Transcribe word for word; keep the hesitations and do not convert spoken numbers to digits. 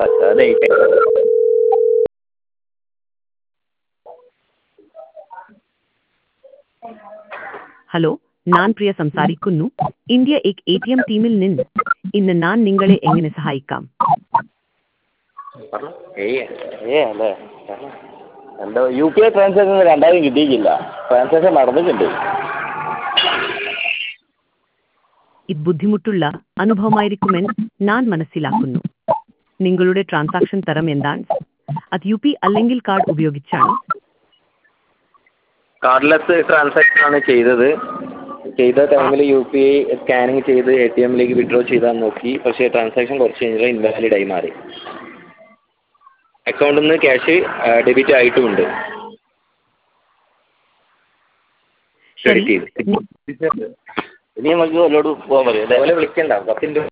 അതെ. ഹലോ, ഞാൻ പ്രിയ സംസാരിക്കുന്നു. ഇന്ത്യ എക് എ ടി എം ടീമിൽ നിന്ന്. ഇന്ന് ഞാൻ നിങ്ങളെ എങ്ങനെ സഹായിക്കാം? ഏയ് ഏ അല്ലേ എന്താ യു പി ഐ ട്രാൻസാക്ഷൻ രണ്ടായിരം കിട്ടിയിട്ടില്ല. ട്രാൻസാക്ഷൻ നടന്നിട്ടുണ്ട്. ഇത് ബുദ്ധിമുട്ടുള്ള അനുഭവമായിരിക്കുമെന്ന് ഞാൻ മനസ്സിലാക്കുന്നു. നിങ്ങളുടെ ട്രാൻസാക്ഷൻ തരം എന്താണ്? അത് യു പി അല്ലെങ്കിൽ കാർഡ് ഉപയോഗിച്ചാണോ? കാർഡ്ലെസ് ട്രാൻസാക്ഷൻ ആണ് ചെയ്തത്. ചെയ്ത ടൈമിൽ യു പി ഐ സ്കാനിങ് ചെയ്ത് എ ടി എമ്മിലേക്ക് വിഡ്രോ ചെയ്താൽ നോക്കി. പക്ഷേ ട്രാൻസാക്ഷൻ കുറച്ച് കഴിഞ്ഞാൽ ഇൻവാലിഡ് ആയി മാറി. അക്കൗണ്ടിൽ നിന്ന് ക്യാഷ് ഡെബിറ്റ് ആയിട്ടുമുണ്ട്. ശരി. ക്രെഡിറ്റ് ചെയ്ത് ഇനി നമുക്ക് ഒന്നോട് പോകാൻ പറയും. അതേപോലെ വിളിക്കണ്ട പത്തിൻ്റെ